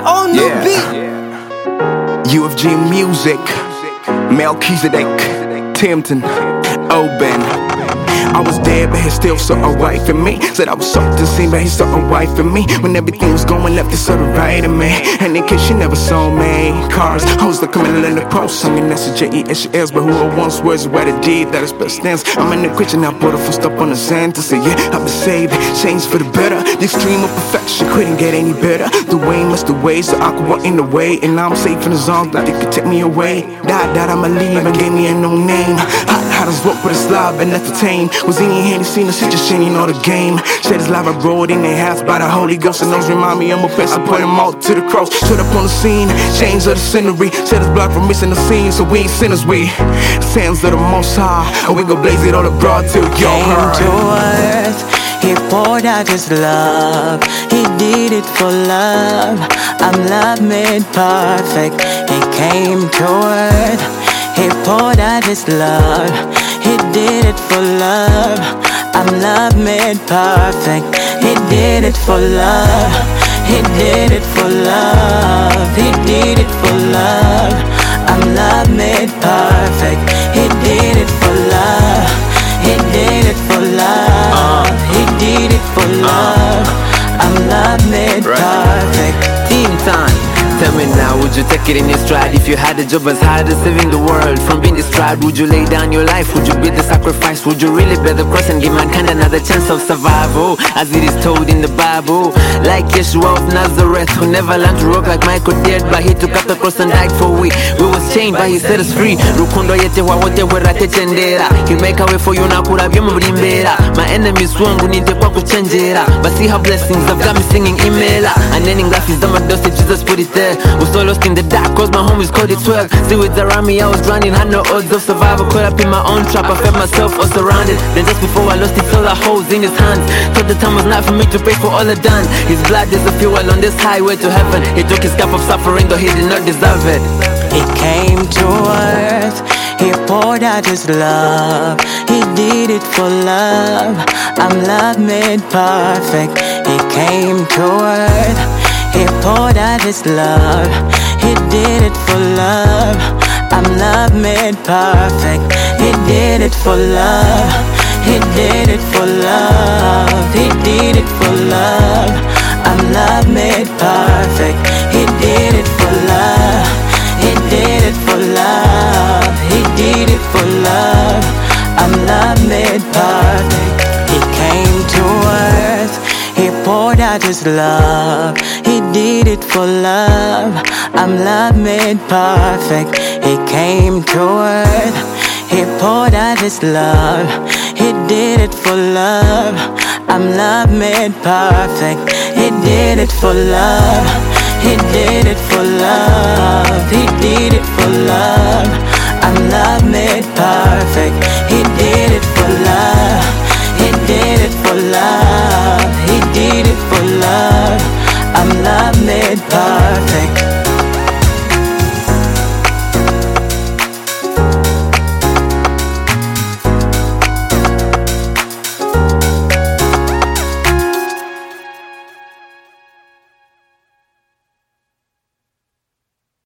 on the beat. UFG Music, Melchizedek, Timpton, Oben. I was dead, but he still saw a wife in me. Said I was soft and seen, but he saw a wife in me. When everything was going left, he saw the right in me. And in case she never saw me, cars, hoes that come in and the post. I mean, that's a J-E-S-E-S, but who I once was, where the deed that is best stands. I'm in the kitchen, I put a full stop on the sand to say, yeah, I've been saved, changed for the better. The extreme of perfection couldn't get any better. The way must the way, so I could walk in the way. And now I'm safe in his arms, like they could take me away. Died, I'ma leave and gave me a new name. Hot as rope with a slob and entertain. Was in your hand, he seen the situation, you know the game. Shed his life, I rolled in their house by the Holy Ghost. And those remind me of my best, I put him out to the cross. Stood up on the scene, change of the scenery. Set his block from missing the scene, so we ain't sinners, we sands of the Most High. And we gon' blaze it all abroad till y'all heard. Came to earth, he poured out his love. He did it for love. I'm love made perfect. He came to earth, he poured out his love. He did it for love. I'm love made perfect. He did it for love. He did it for love. He did it for love. I'm love made perfect. He did it for love. He did it for love. He did it for love. I'm love made perfect. Team time. Tell me now, would you take it in your stride? If you had a job as hard as saving the world from being described, would you lay down your life? Would you be the sacrifice? Would you really bear the cross and give mankind another chance of survival? As it is told in the Bible, like Yeshua of Nazareth, who never learned to walk like Michael did, but he took up the cross and died for we. We was chained, but he set us free. Rukundo yete wawote werate chendera. He make a way for you now, kurabye mulimbera. My enemies wangu ninde kwa kuchenjera. But see how blessings have got me singing imela. And ending life is on my doorstep, Jesus put it there. Was so lost in the dark cause my homies called it 12. See with around me I was running, had no odds of survival. Caught up in my own trap, I felt myself all surrounded. Then just before I lost it, all the holes in his hands. Thought the time was not for me to pay for all I done. His blood is a fuel on this highway to heaven. He took his cup of suffering though he did not deserve it. He came to earth, he poured out his love. He did it for love. I'm love made perfect. He came to earth, he poured out his love. He did it for love. I'm love made perfect. He did it for love. He did it for love. He did it for love. I'm love made perfect. He did it for love. He did it for love. He did it for love. I'm love made perfect. He came to earth, he poured out his love. He did it for love. I'm love made perfect. He came to earth, he poured out his love. He did it for love. I'm love made perfect. He did it for love. He did it for love. He did it for love. I'm love made perfect.